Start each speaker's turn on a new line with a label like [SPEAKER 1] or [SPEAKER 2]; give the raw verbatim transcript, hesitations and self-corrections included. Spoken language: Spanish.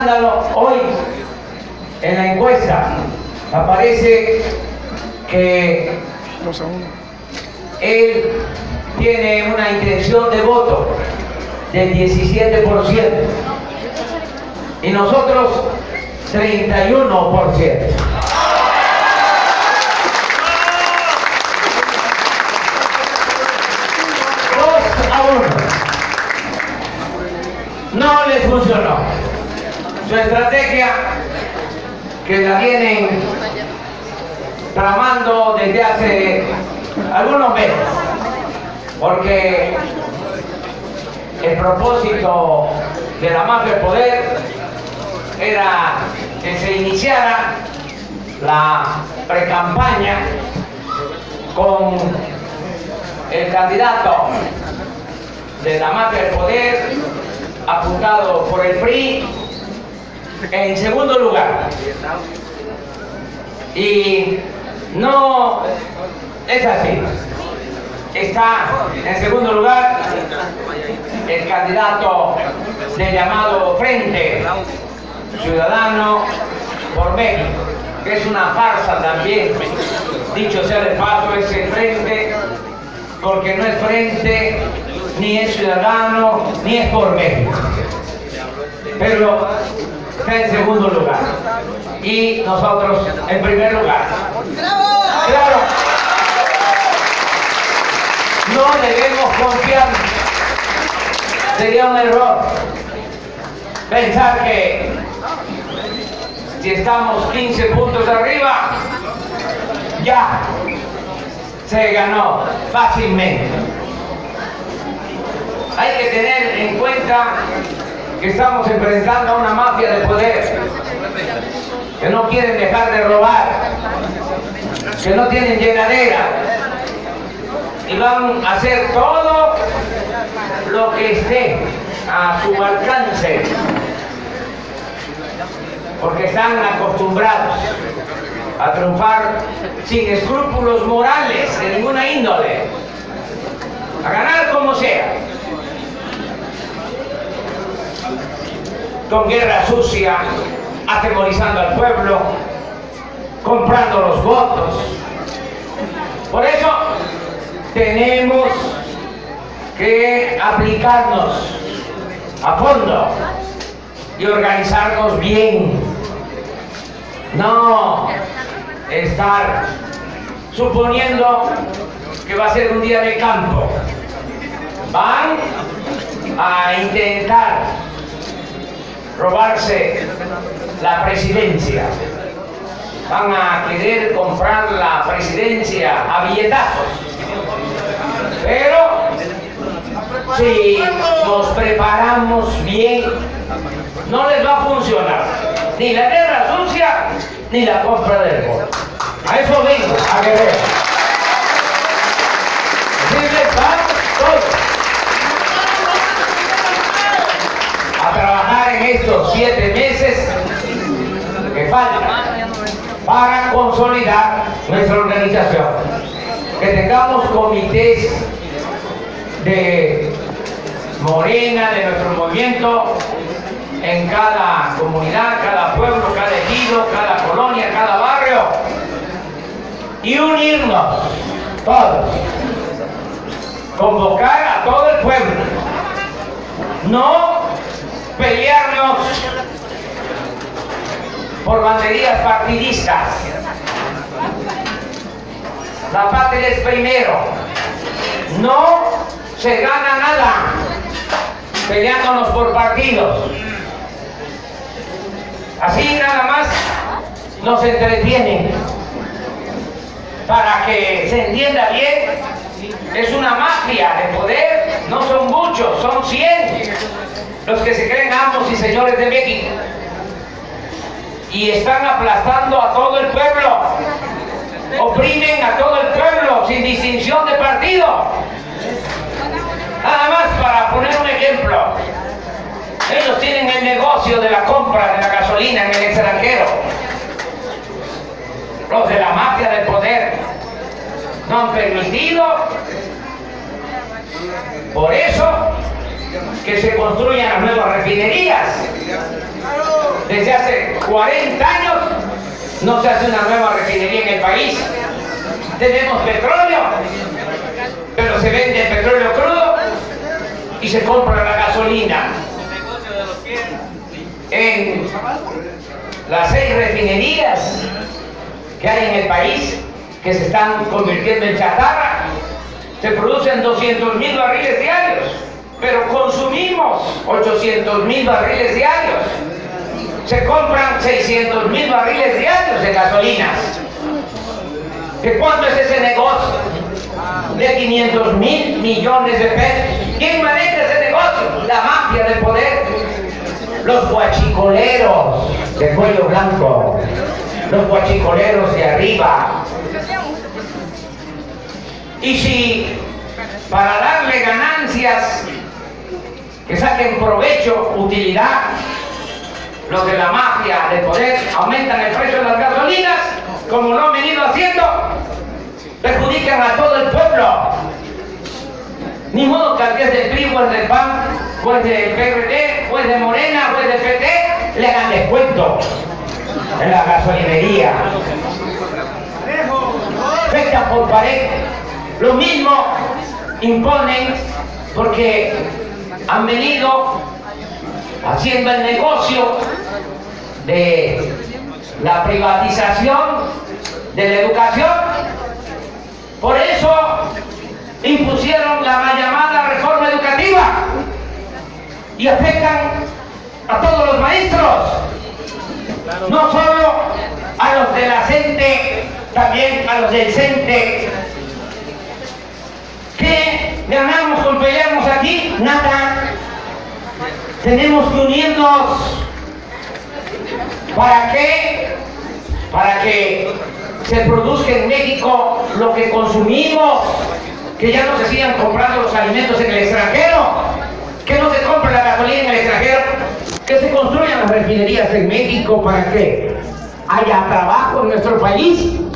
[SPEAKER 1] Hoy en la encuesta aparece que él tiene una intención de voto del diecisiete por ciento y nosotros treinta y uno por ciento. dos a uno. No les funcionó. Su estrategia, que la vienen tramando desde hace algunos meses, porque el propósito de la mafia del poder era que se iniciara la precampaña con el candidato de la mafia del poder apuntado por el P R I en segundo lugar. Y no es así. Está en segundo lugar el candidato del llamado Frente Ciudadano por México, que es una farsa también, dicho sea de paso, ese frente, porque no es frente, ni es ciudadano, ni es por México, pero está en segundo lugar y nosotros en primer lugar. Claro, no debemos confiar. Sería un error pensar que si estamos quince puntos arriba ya se ganó fácilmente. Hay que tener en cuenta que estamos enfrentando a una mafia de poder, que no quieren dejar de robar, que no tienen llenadera y van a hacer todo lo que esté a su alcance, porque están acostumbrados a triunfar sin escrúpulos morales de ninguna índole, a ganar como sea, con guerra sucia, atemorizando al pueblo, comprando los votos. Por eso tenemos que aplicarnos a fondo y organizarnos bien, no estar suponiendo que va a ser un día de campo. Van a intentar robarse la presidencia, van a querer comprar la presidencia a billetazos, pero si nos preparamos bien no les va a funcionar ni la guerra sucia ni la compra del voto. A eso vengo, a que vean. Decirles, vamos todos a trabajar en estos siete meses que faltan para consolidar nuestra organización, que tengamos comités de Morena, de nuestro movimiento, en cada comunidad, cada pueblo, cada ejido, cada colonia, cada barrio, y unirnos todos, convocar a todo el pueblo, no pelearnos por banderías partidistas. La patria es primero. No se gana nada peleándonos por partidos. Así nada más nos entretienen. Para que se entienda bien, es una mafia de poder, no son muchos, son cien los que se creen amos y señores de México y están aplastando a todo el pueblo, oprimen a todo el pueblo sin distinción de partido. Nada más para poner un ejemplo, ellos tienen el negocio de la compra de la gasolina en el extranjero. Los de la mafia del poder no han permitido. Por eso que se construyan las nuevas refinerías. Desde hace cuarenta años no se hace una nueva refinería en el país. Tenemos petróleo, pero se vende petróleo crudo y se compra la gasolina. En las seis refinerías que hay en el país, que se están convirtiendo en chatarra, se producen doscientos mil barriles diarios, pero consumimos ochocientos mil barriles diarios. Se compran seiscientos mil barriles diarios de gasolinas. ¿De cuánto es ese negocio? De quinientos mil millones de pesos. ¿Quién maneja ese negocio? La mafia del poder. Los guachicoleros de cuello blanco. Los guachicoleros de arriba. Y si para darle ganancias, que saquen provecho, utilidad, los de la mafia del poder aumentan el precio de las gasolinas, como lo han venido haciendo, perjudican a todo el pueblo. Ni modo que al que es del P R I, o es del P A N, o es del P R D, o es de Morena, o es del P T, le hagan descuento en la gasolinería. Afectan por pared. Lo mismo imponen porque han venido haciendo el negocio de la privatización de la educación. Por eso impusieron la mal llamada reforma educativa y afectan a todos los maestros, no solo a los de la CENTE, también a los del CENTE. ¿Qué ganamos con pelearnos aquí? Nada. Tenemos que unirnos. ¿Para qué? Para que se produzca en México lo que consumimos, que ya no se sigan comprando los alimentos en el extranjero, que no se compre la gasolina en el extranjero, que se construyan las refinerías en México para que haya trabajo en nuestro país